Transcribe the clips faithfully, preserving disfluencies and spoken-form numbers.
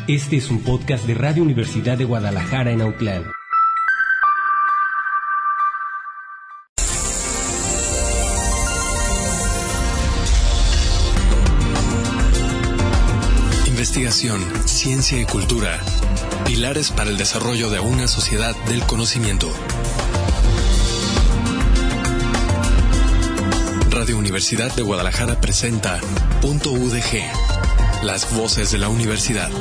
Este es un podcast de Radio Universidad de Guadalajara en Autlán. Investigación, ciencia y cultura. Pilares para el desarrollo de una sociedad del conocimiento. Radio Universidad de Guadalajara presenta Punto U D G, las voces de la universidad.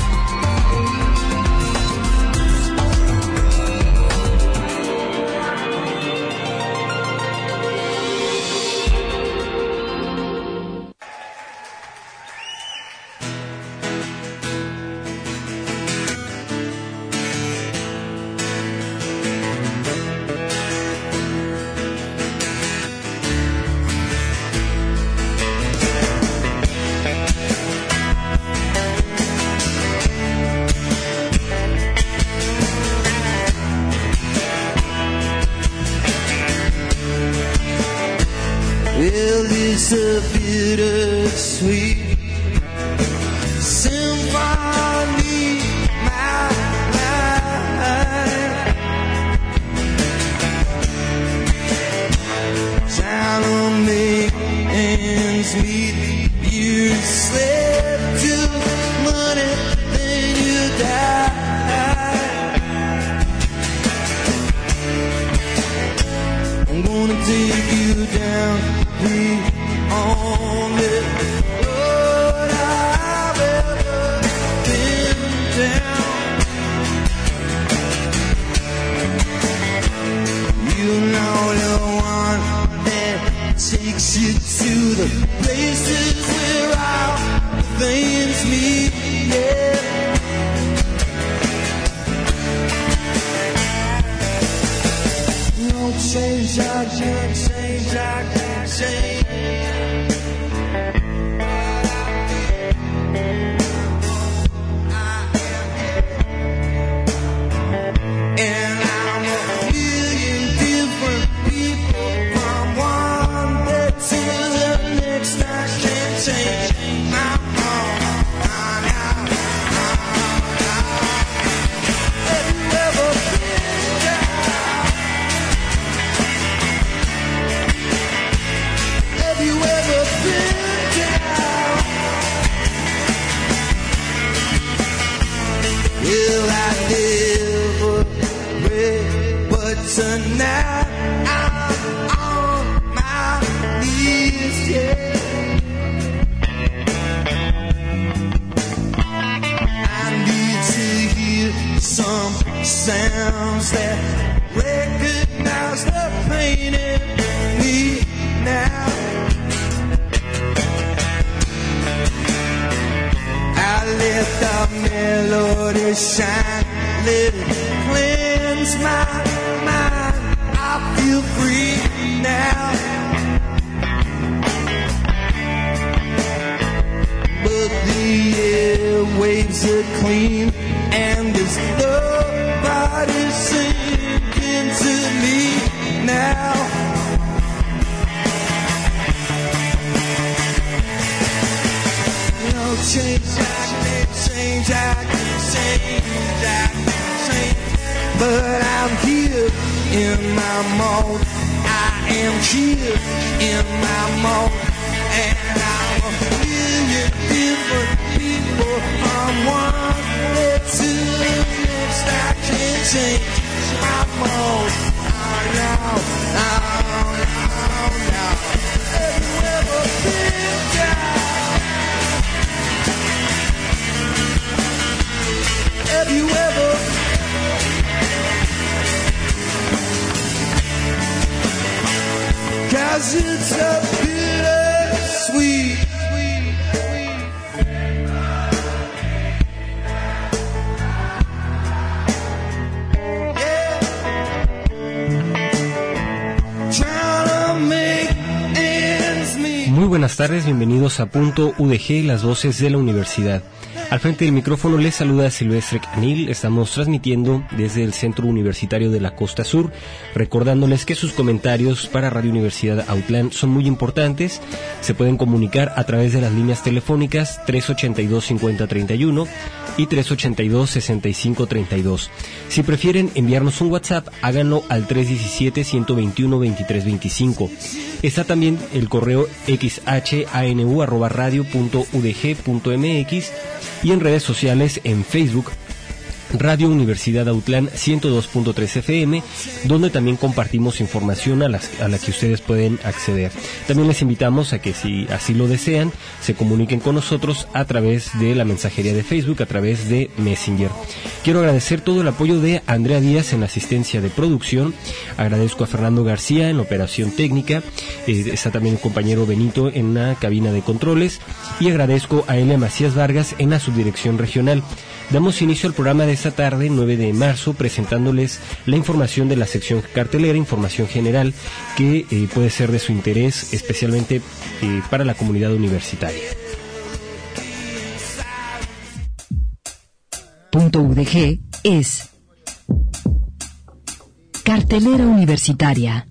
Well, it's a bittersweet symphony, my life. Trying to make ends meet. You slept to money, then you died. I'm gonna take you down the only road I've ever been down. You know the one that takes you to the places where our veins meet, yeah. No change, I can't change, I can't change. And I'm a million different people, from one bed to the next. I can't change. I'm on, on, on, on. Have you ever been down? Have you ever been down? Well, I never read, but tonight I'm on my knees, yeah. I need to hear some sounds that recognize the pain in me now. I let the melody shine, let it cleanse my mind. I feel free now. But the airwaves are clean, and there's nobody singing to me now. No change, I can't change, I can't change, I can't change. But I'm here in my mode, I am here in my mode. And I'm a million different people, from one day to the next. I can't change my mode. Oh no, no, no, no. Have you ever been down? Have you ever? Cause it's a bittersweet. Yeah. Trying to make ends meet. Muy buenas tardes, bienvenidos a Punto U D G, las voces de la universidad. Al frente del micrófono les saluda Silvestre Canil. Estamos transmitiendo desde el Centro Universitario de la Costa Sur, recordándoles que sus comentarios para Radio Universidad Autlán son muy importantes. Se pueden comunicar a través de las líneas telefónicas tres ochenta y dos, cincuenta treinta y uno y tres ochenta y dos, sesenta y cinco treinta y dos. Si prefieren enviarnos un WhatsApp, háganlo al tres diecisiete, ciento veintiuno, veintitrés veinticinco. Está también el correo xhanu arroba radio punto udg punto mx y en redes sociales en Facebook Radio Universidad Autlán ciento dos punto tres F M, donde también compartimos información a, las, a la que ustedes pueden acceder. También les invitamos a que, si así lo desean, se comuniquen con nosotros a través de la mensajería de Facebook, a través de Messenger. Quiero agradecer todo el apoyo de Andrea Díaz en la asistencia de producción. Agradezco a Fernando García en la operación técnica. Eh, está también el compañero Benito en la cabina de controles. Y agradezco a Elia Macías Vargas en la subdirección regional. Damos inicio al programa de esta tarde, nueve de marzo, presentándoles la información de la sección cartelera, información general que eh, puede ser de su interés, especialmente eh, para la comunidad universitaria. Punto U D G es Cartelera Universitaria.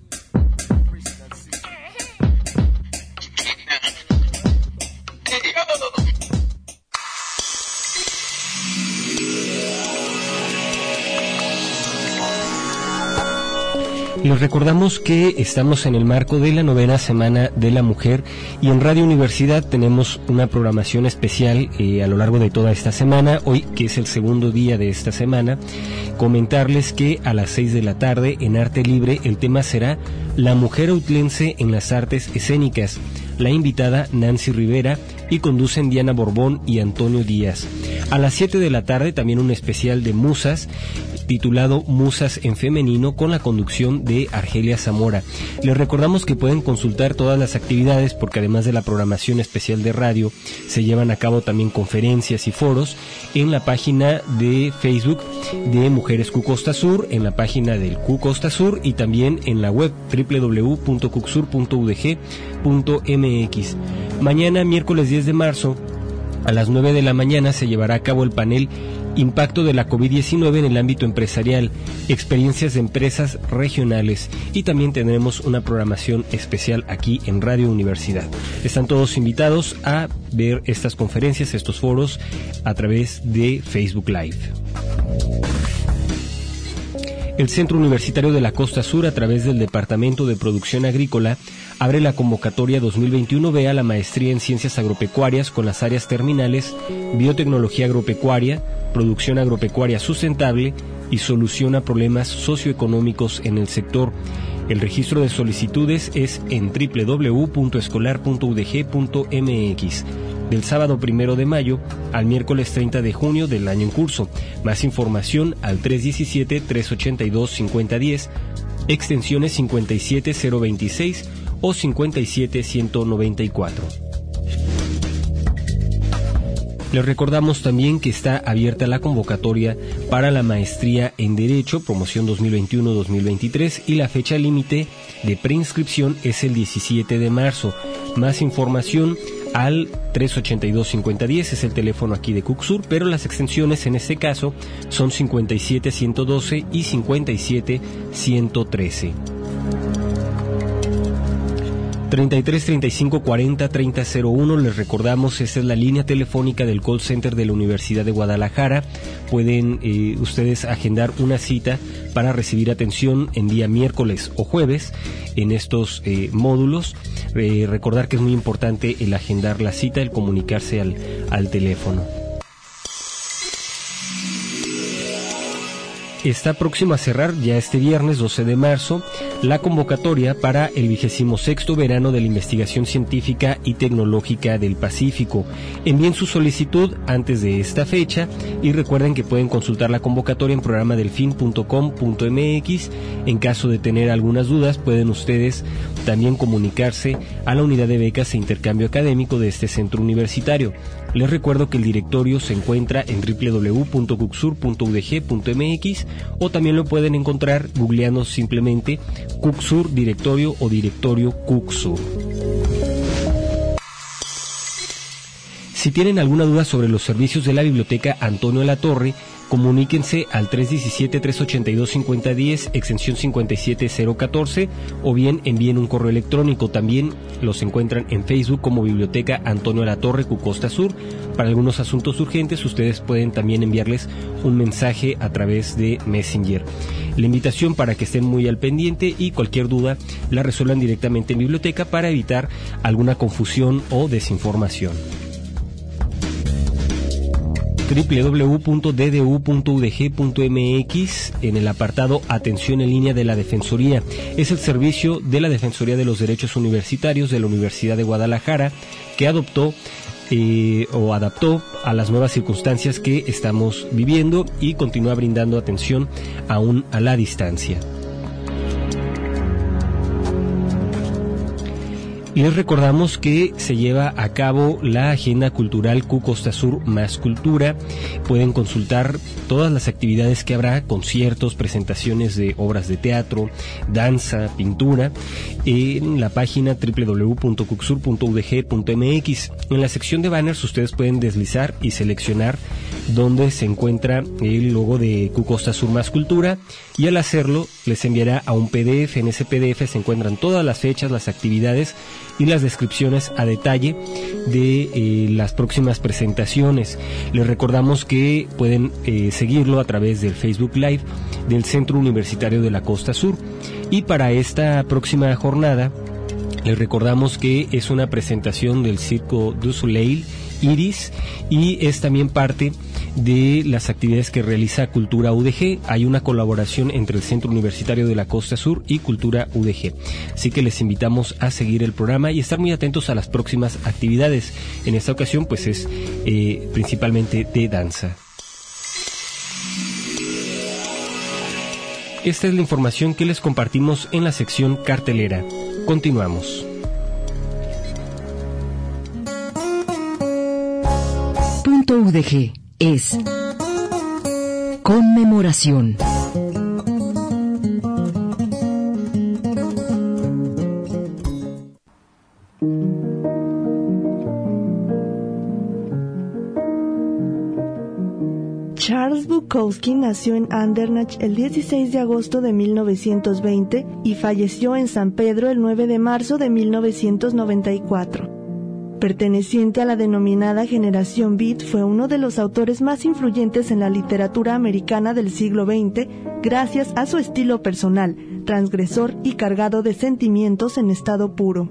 Les recordamos que estamos en el marco de la novena Semana de la Mujer y en Radio Universidad tenemos una programación especial eh, a lo largo de toda esta semana. Hoy, que es el segundo día de esta semana, comentarles que a las seis de la tarde en Arte Libre el tema será La mujer autlense en las artes escénicas. La invitada Nancy Rivera y conducen Diana Borbón y Antonio Díaz. A las siete de la tarde también un especial de musas titulado Musas en Femenino con la conducción de Argelia Zamora. Les recordamos que pueden consultar todas las actividades porque además de la programación especial de radio se llevan a cabo también conferencias y foros en la página de Facebook de Mujeres Q Costa Sur, en la página del Q Costa Sur y también en la web doble u doble u doble u punto cucsur punto u d g punto m x. Mañana, miércoles diez de marzo, a las nueve de la mañana se llevará a cabo el panel Impacto de la COVID diecinueve en el ámbito empresarial, experiencias de empresas regionales, y también tendremos una programación especial aquí en Radio Universidad. Están todos invitados a ver estas conferencias, estos foros a través de Facebook Live. El Centro Universitario de la Costa Sur, a través del Departamento de Producción Agrícola, abre la convocatoria dos mil veintiuno B a la maestría en Ciencias Agropecuarias con las áreas terminales Biotecnología Agropecuaria, Producción Agropecuaria Sustentable y Solución a Problemas Socioeconómicos en el sector. El registro de solicitudes es en doble u doble u doble u punto escolar punto u d g punto m x. Del sábado primero de mayo al miércoles treinta de junio del año en curso. Más información al tres diecisiete, tres ochenta y dos, cincuenta diez, extensiones cincuenta y siete cero veintiséis o cincuenta y siete ciento noventa y cuatro. Les recordamos también que está abierta la convocatoria para la maestría en Derecho, promoción dos mil veintiuno dos mil veintitrés, y la fecha límite de preinscripción es el diecisiete de marzo. Más información al tres ochenta y dos, cincuenta diez, es el teléfono aquí de Cucsur, pero las extensiones en este caso son cincuenta y siete ciento doce y cincuenta y siete ciento trece. treinta y tres, treinta y cinco, cuarenta, treinta cero uno, les recordamos, esta es la línea telefónica del call center de la Universidad de Guadalajara. Pueden eh, ustedes agendar una cita para recibir atención en día miércoles o jueves en estos eh, módulos. Eh, recordar que es muy importante el agendar la cita, el comunicarse al, al teléfono. Está próximo a cerrar ya este viernes doce de marzo la convocatoria para el vigésimo sexto verano de la investigación científica y tecnológica del Pacífico. Envíen su solicitud antes de esta fecha y recuerden que pueden consultar la convocatoria en programa delfin punto com punto m x. En caso de tener algunas dudas, pueden ustedes también comunicarse a la unidad de becas e intercambio académico de este centro universitario. Les recuerdo que el directorio se encuentra en doble u doble u doble u punto cucsur punto u d g punto m x o también lo pueden encontrar googleando simplemente Cucsur Directorio o Directorio Cucsur. Si tienen alguna duda sobre los servicios de la Biblioteca Antonio de la Torre, comuníquense al tres uno siete, tres ocho dos, cinco cero uno cero, extensión cincuenta y siete cero catorce, o bien envíen un correo electrónico. También los encuentran en Facebook como Biblioteca Antonio de la Torre, Cucosta Sur. Para algunos asuntos urgentes, ustedes pueden también enviarles un mensaje a través de Messenger. La invitación para que estén muy al pendiente y cualquier duda la resuelvan directamente en biblioteca para evitar alguna confusión o desinformación. doble u doble u doble u punto d d u punto u d g punto m x en el apartado Atención en línea de la Defensoría. Es el servicio de la Defensoría de los Derechos Universitarios de la Universidad de Guadalajara, que adoptó eh, o adaptó a las nuevas circunstancias que estamos viviendo y continúa brindando atención aún a la distancia. Les recordamos que se lleva a cabo la Agenda Cultural Q Costa Sur Más Cultura. Pueden consultar todas las actividades que habrá, conciertos, presentaciones de obras de teatro, danza, pintura, en la página doble u doble u doble u punto cucsur punto u d g punto m x. En la sección de banners ustedes pueden deslizar y seleccionar donde se encuentra el logo de Q Costa Sur Más Cultura, y al hacerlo les enviará a un P D F. En ese P D F se encuentran todas las fechas, las actividades y las descripciones a detalle de eh, las próximas presentaciones. Les recordamos que pueden eh, seguirlo a través del Facebook Live del Centro Universitario de la Costa Sur. Y para esta próxima jornada les recordamos que es una presentación del Circo du Soleil Iris, y es también parte de las actividades que realiza Cultura U D G. Hay una colaboración entre el Centro Universitario de la Costa Sur y Cultura U D G. Así que les invitamos a seguir el programa y estar muy atentos a las próximas actividades. En esta ocasión, pues es eh, principalmente de danza. Esta es la información que les compartimos en la sección cartelera. Continuamos. Punto U D G es conmemoración. Charles Bukowski nació en Andernach el dieciséis de agosto de mil novecientos veinte y falleció en San Pedro el nueve de marzo de mil novecientos noventa y cuatro. Perteneciente a la denominada generación Beat, fue uno de los autores más influyentes en la literatura americana del siglo veinte, gracias a su estilo personal, transgresor y cargado de sentimientos en estado puro.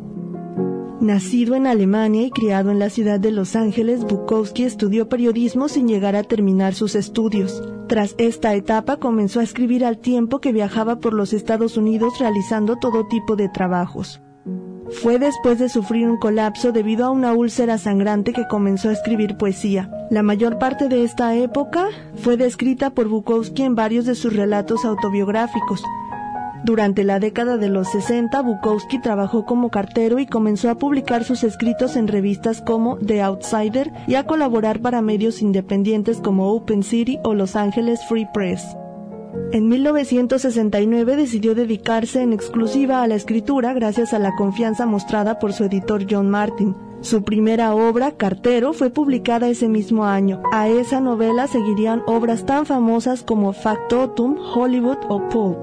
Nacido en Alemania y criado en la ciudad de Los Ángeles, Bukowski estudió periodismo sin llegar a terminar sus estudios. Tras esta etapa comenzó a escribir al tiempo que viajaba por los Estados Unidos realizando todo tipo de trabajos. Fue después de sufrir un colapso debido a una úlcera sangrante que comenzó a escribir poesía. La mayor parte de esta época fue descrita por Bukowski en varios de sus relatos autobiográficos. Durante la década de los sesenta, Bukowski trabajó como cartero y comenzó a publicar sus escritos en revistas como The Outsider y a colaborar para medios independientes como Open City o Los Angeles Free Press. En mil novecientos sesenta y nueve decidió dedicarse en exclusiva a la escritura gracias a la confianza mostrada por su editor John Martin. Su primera obra, Cartero, fue publicada ese mismo año. A esa novela seguirían obras tan famosas como Factotum, Hollywood o Pulp.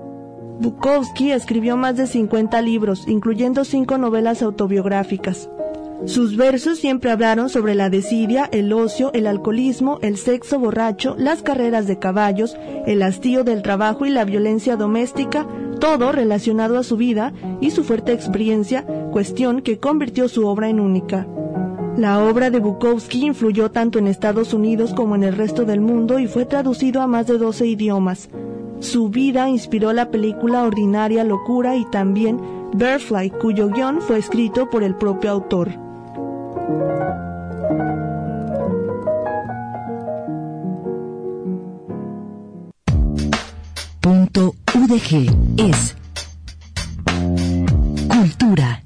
Bukowski escribió más de cincuenta libros, incluyendo cinco novelas autobiográficas. Sus versos siempre hablaron sobre la desidia, el ocio, el alcoholismo, el sexo borracho, las carreras de caballos, el hastío del trabajo y la violencia doméstica, todo relacionado a su vida y su fuerte experiencia, cuestión que convirtió su obra en única. La obra de Bukowski influyó tanto en Estados Unidos como en el resto del mundo y fue traducido a más de doce idiomas. Su vida inspiró la película Ordinaria Locura y también Bearfly, cuyo guión fue escrito por el propio autor. Punto U D G es cultura.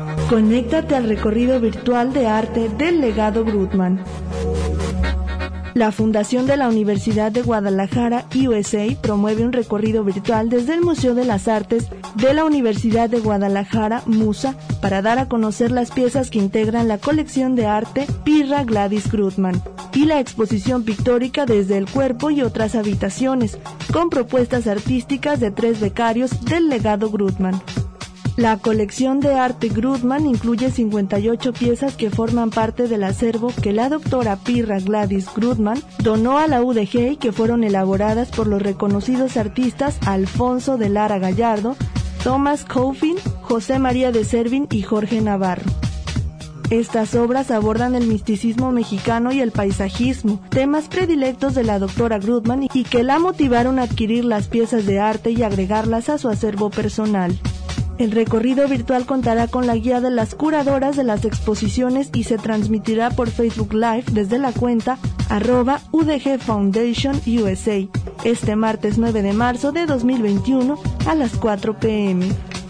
Conéctate al recorrido virtual de arte del legado Grutman. La Fundación de la Universidad de Guadalajara, U S A, promueve un recorrido virtual desde el Museo de las Artes de la Universidad de Guadalajara, MUSA, para dar a conocer las piezas que integran la colección de arte Pirra Gladys Grutman y la exposición pictórica Desde el Cuerpo y otras habitaciones, con propuestas artísticas de tres becarios del legado Grutman. La colección de arte Grutman incluye cincuenta y ocho piezas que forman parte del acervo que la doctora Pirra Gladys Grutman donó a la U D G y que fueron elaboradas por los reconocidos artistas Alfonso de Lara Gallardo, Thomas Coffin, José María de Servin y Jorge Navarro. Estas obras abordan el misticismo mexicano y el paisajismo, temas predilectos de la doctora Grutman y que la motivaron a adquirir las piezas de arte y agregarlas a su acervo personal. El recorrido virtual contará con la guía de las curadoras de las exposiciones y se transmitirá por Facebook Live desde la cuenta arroba U D G Foundation U S A este martes nueve de marzo de dos mil veintiuno a las cuatro pe eme.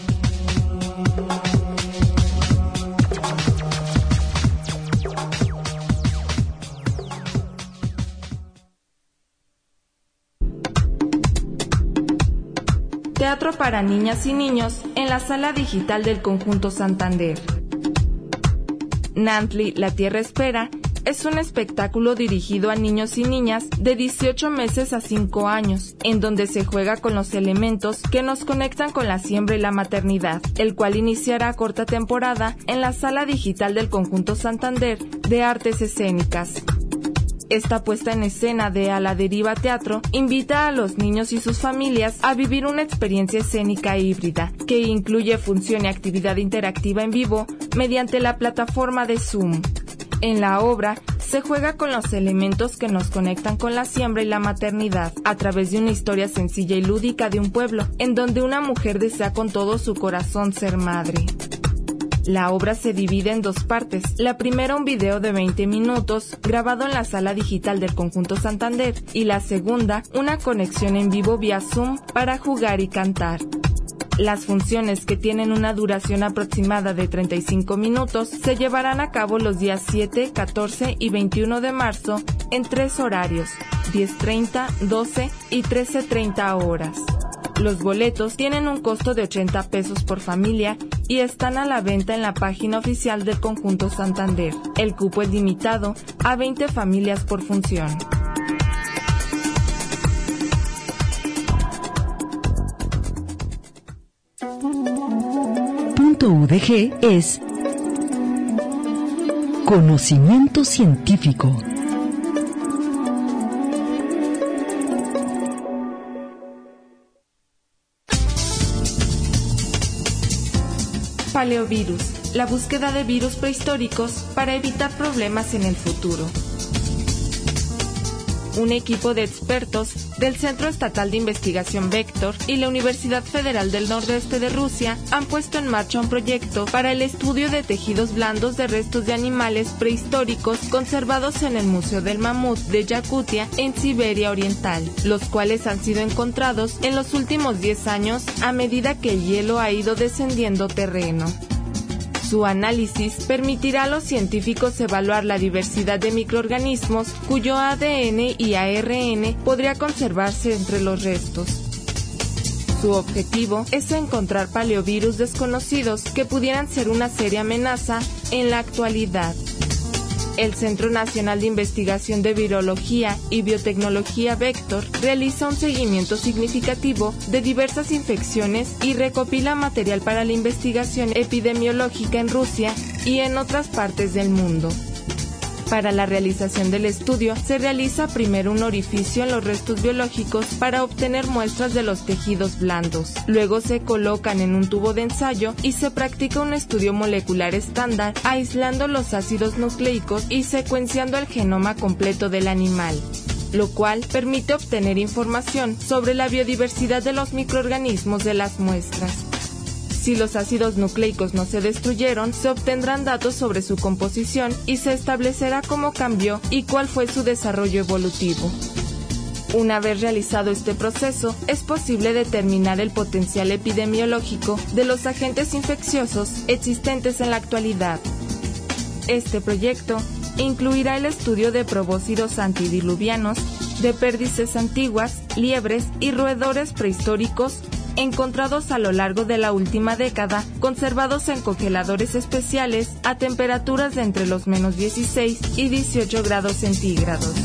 Teatro para niñas y niños en la sala digital del Conjunto Santander. Nantli, La Tierra Espera es un espectáculo dirigido a niños y niñas de dieciocho meses a cinco años, en donde se juega con los elementos que nos conectan con la siembra y la maternidad, el cual iniciará corta temporada en la sala digital del Conjunto Santander de Artes Escénicas. Esta puesta en escena de A la Deriva Teatro invita a los niños y sus familias a vivir una experiencia escénica híbrida, que incluye función y actividad interactiva en vivo mediante la plataforma de Zoom. En la obra se juega con los elementos que nos conectan con la siembra y la maternidad, a través de una historia sencilla y lúdica de un pueblo, en donde una mujer desea con todo su corazón ser madre. La obra se divide en dos partes. La primera, un video de veinte minutos grabado en la sala digital del Conjunto Santander, y la segunda, una conexión en vivo vía Zoom para jugar y cantar. Las funciones, que tienen una duración aproximada de treinta y cinco minutos, se llevarán a cabo los días siete, catorce y veintiuno de marzo en tres horarios, diez treinta, doce y trece treinta horas. Los boletos tienen un costo de ochenta pesos por familia y están a la venta en la página oficial del Conjunto Santander. El cupo es limitado a veinte familias por función. Punto U D G es conocimiento científico. Paleovirus, la búsqueda de virus prehistóricos para evitar problemas en el futuro. Un equipo de expertos del Centro Estatal de Investigación Vector y la Universidad Federal del Nordeste de Rusia han puesto en marcha un proyecto para el estudio de tejidos blandos de restos de animales prehistóricos conservados en el Museo del Mamut de Yakutia en Siberia Oriental, los cuales han sido encontrados en los últimos diez años a medida que el hielo ha ido descendiendo terreno. Su análisis permitirá a los científicos evaluar la diversidad de microorganismos cuyo A D N y A R N podría conservarse entre los restos. Su objetivo es encontrar paleovirus desconocidos que pudieran ser una seria amenaza en la actualidad. El Centro Nacional de Investigación de Virología y Biotecnología Vector realiza un seguimiento significativo de diversas infecciones y recopila material para la investigación epidemiológica en Rusia y en otras partes del mundo. Para la realización del estudio, se realiza primero un orificio en los restos biológicos para obtener muestras de los tejidos blandos. Luego se colocan en un tubo de ensayo y se practica un estudio molecular estándar, aislando los ácidos nucleicos y secuenciando el genoma completo del animal, lo cual permite obtener información sobre la biodiversidad de los microorganismos de las muestras. Si los ácidos nucleicos no se destruyeron, se obtendrán datos sobre su composición y se establecerá cómo cambió y cuál fue su desarrollo evolutivo. Una vez realizado este proceso, es posible determinar el potencial epidemiológico de los agentes infecciosos existentes en la actualidad. Este proyecto incluirá el estudio de probóscidos antidiluvianos, de pérdices antiguas, liebres y roedores prehistóricos encontrados a lo largo de la última década, conservados en congeladores especiales a temperaturas de entre los menos dieciséis y dieciocho grados centígrados.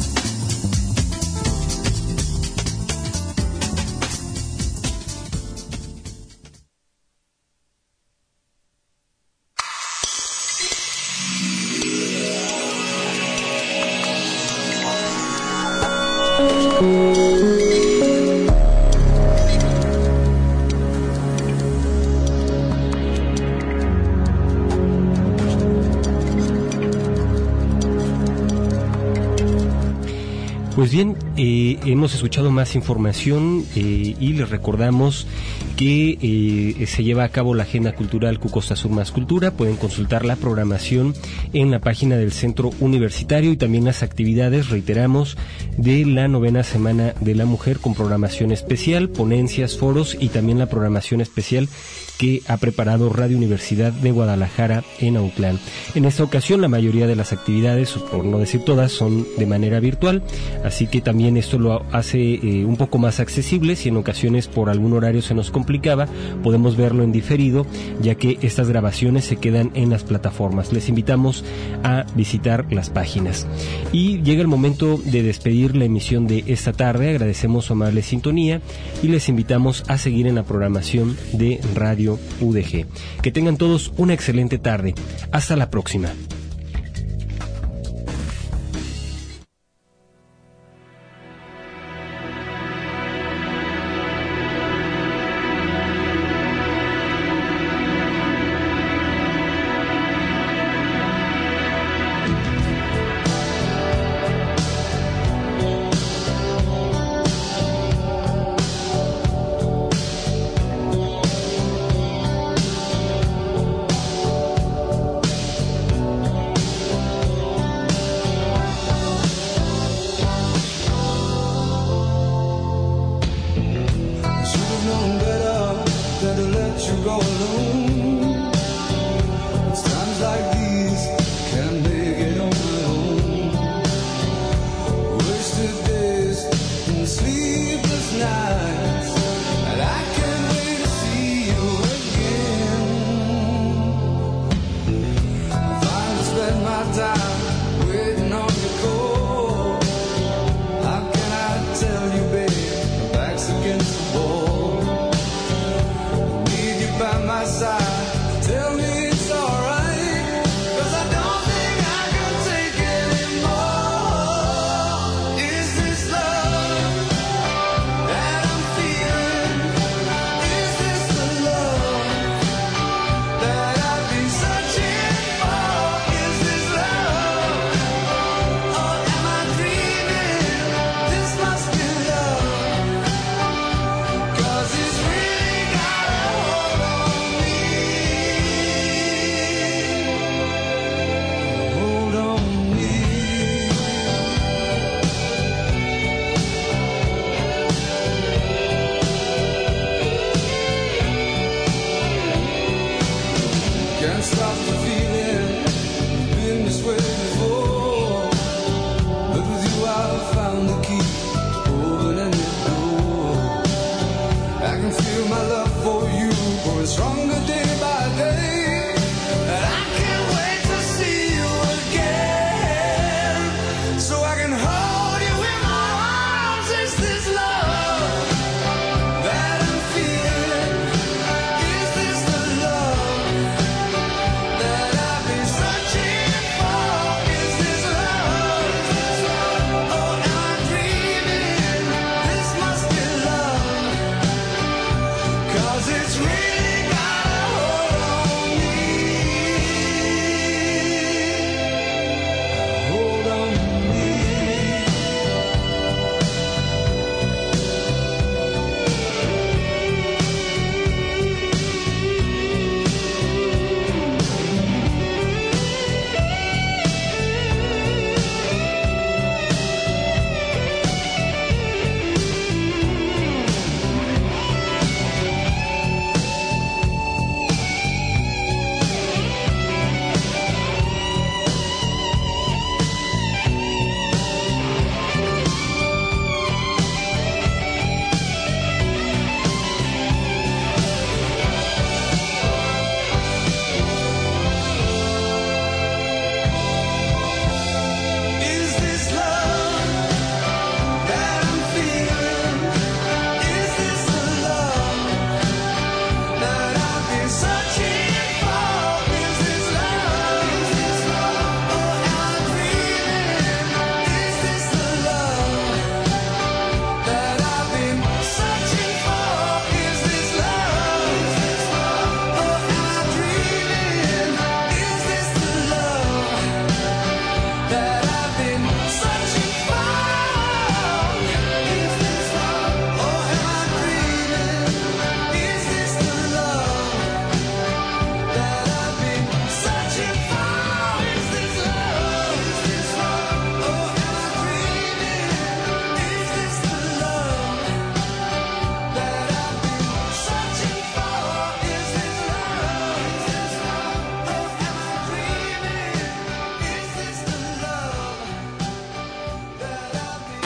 Pues bien, eh, hemos escuchado más información eh, y les recordamos que eh, se lleva a cabo la Agenda Cultural Q Costa Sur Más Cultura. Pueden consultar la programación en la página del Centro Universitario y también las actividades, reiteramos, de la novena Semana de la Mujer con programación especial, ponencias, foros y también la programación especial que ha preparado Radio Universidad de Guadalajara en Autlán. En esta ocasión la mayoría de las actividades, por no decir todas, son de manera virtual, así que también esto lo hace eh, un poco más accesible. Si en ocasiones por algún horario se nos complicaba, podemos verlo en diferido, ya que estas grabaciones se quedan en las plataformas. Les invitamos a visitar las páginas. Y llega el momento de despedir la emisión de esta tarde. Agradecemos su amable sintonía y les invitamos a seguir en la programación de Radio U D G. Que tengan todos una excelente tarde. Hasta la próxima. That I've been searching for, is this love?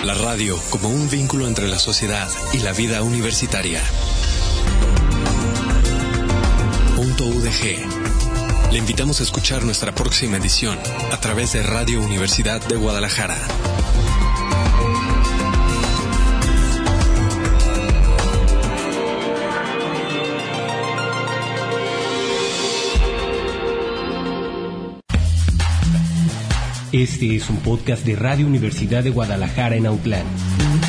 La radio como un vínculo entre la sociedad y la vida universitaria. Punto U D G. Le invitamos a escuchar nuestra próxima edición a través de Radio Universidad de Guadalajara. Este es un podcast de Radio Universidad de Guadalajara en Autlán.